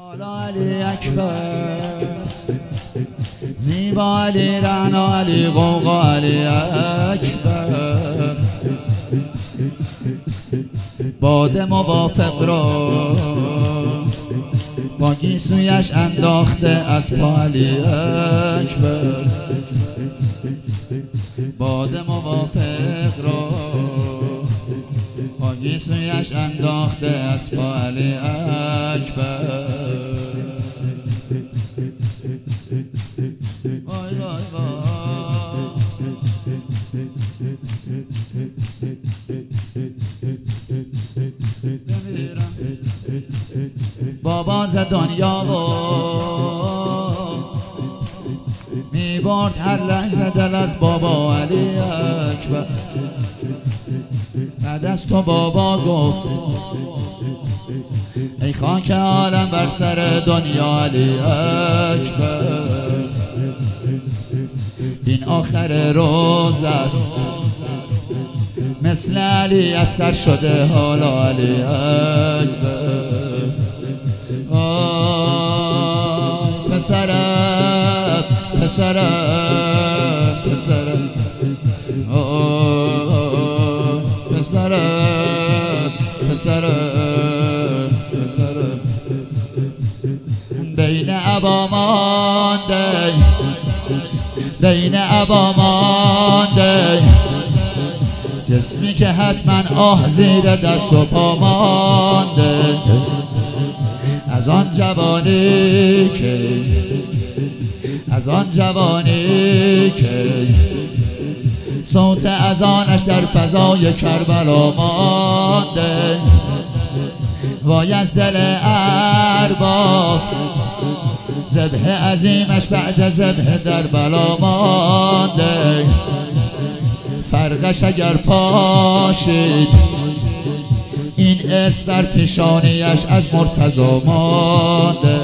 علی اکبر زیبا علی رعنا علی غوغا علی اکبر باد موافق را با گیسویش انداخته از پا علی اکبر باد موافق را با گیسویش انداخته از پا علی اکبر وای وای بابا ز دنیا و میبرد هر لحظه دل از بابا علی اکبر بعد از تو بابا گفت ای خاک عالم بر سر دنیا علی اکبر این آخر روز است مثل علی اصغر شده حالا علی اکبر پسرم پسرم پسرم پسرم پسرم پسرم بین ابا مانده بین ابا مانده جسمی که حتما آه زیر دست و پا مانده از آن جوانی که از آن جوانی که صوت اذانش در فضای کربلا مانده وای از دل ارباب ذبح عظیمش بعد ذبح در بلا مانده فرقش اگر پاشید این ارث بر پیشانیش از مرتضی مانده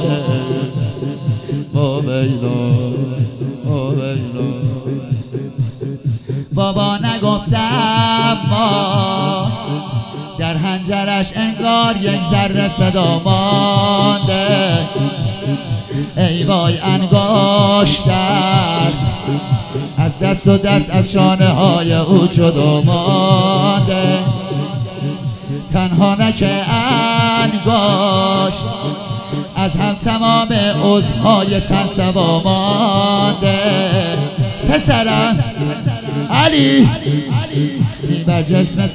بابا نگفتم ما در حنجرش انگار یک ذره صدا مانده ای وای انگاشتر از دست و دست از شانه های او جدا مانده تنها نه که انگاشت از هم تمام عضوهای تن سوا مانده پسرم علی این بر جسم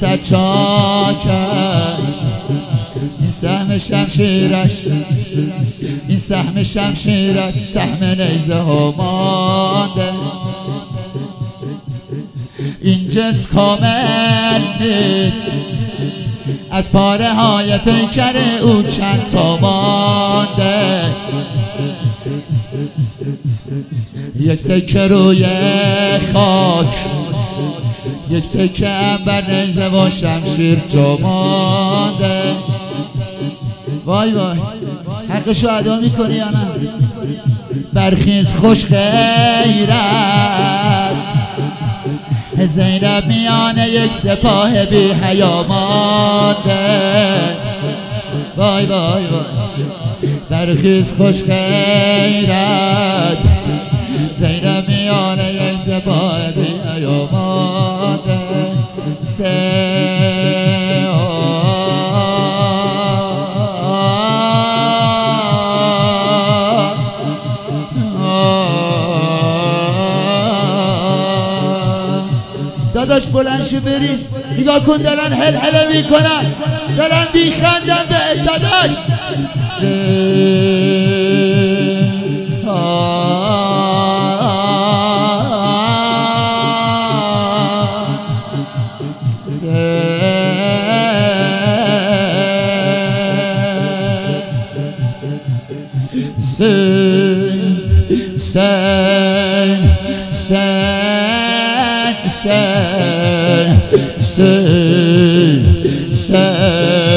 سجاکش این سهم شمشیرش این سهم شمشیرش سهم نیزه ها مانده این جسم کامل نیست از پاره های پیکر او چند تا مانده یک تکه روی خاک یک تکه عنبر نیزه و شمشیر جا مانده وای وای حقشو ادا میکنی یا نه برخیز خوش غیرت زینب میان یک سپاه بی حیا مانده وای وای وای برخیز خوش غیرت زینب میان یک سپاه بی حیا مانده داداش بلند شو بری نگاه کن دارن هل میکنن دارن بیخندن به داداش say